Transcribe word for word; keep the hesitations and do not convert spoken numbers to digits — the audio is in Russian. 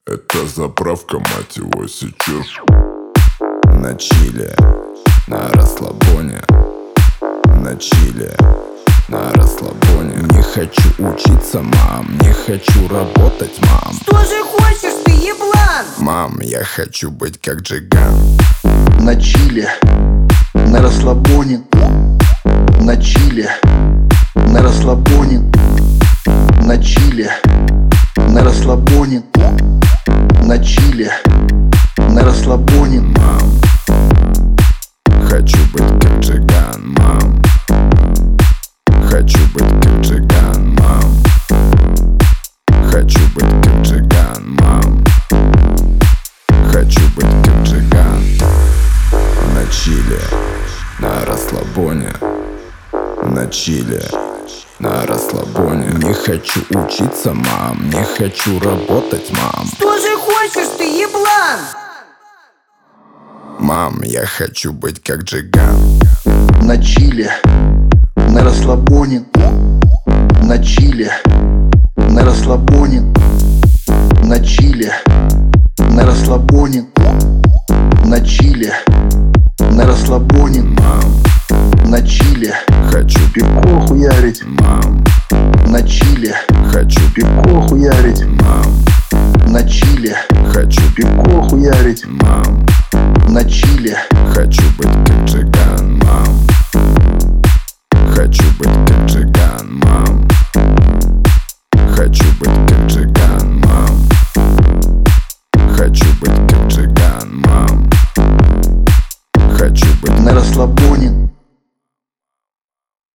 Это заправка, мать его, сейчас. На чиле, на расслабоне. На чиле, на расслабоне. Не хочу учиться, мам, не хочу работать, мам. Что же хочешь ты, еблан? Мам, я хочу быть как Джиган. На чиле, на расслабоне. На чиле, на расслабоне. На чиле, на расслабоне. На чиле, на расслабоне. Мам, хочу быть как Джиган, мам. Хочу быть как Джиган, мам. Хочу быть как Джиган, мам. Хочу быть как Джиган. На чиле, на расслабоне. На чиле, на расслабоне. Не хочу учиться, мам, не хочу работать, мам. Что же хочешь ты, еблан? Мам, я хочу быть как Джиган. На чиле, на расслабоне. На чиле, на расслабоне. На чиле, на расслабоне. На чиле, на расслабоне. Мам, На чиле, хочу пивко хуярить. мам. На чиле, Хочу пивко хуярить. мам. На чиле, Хочу пивко хуярить. мам. На чиле, Хочу быть как Джиган, мам.